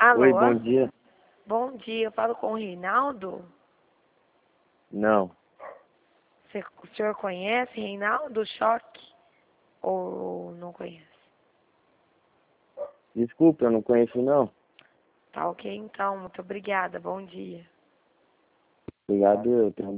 Alô? Oi, bom dia. Bom dia, eu falo com o Reinaldo? Não. O senhor conhece Reinaldo Choque? Ou não conhece? Desculpa, eu não conheço não. Tá ok então, muito obrigada, bom dia. Obrigado, eu tenho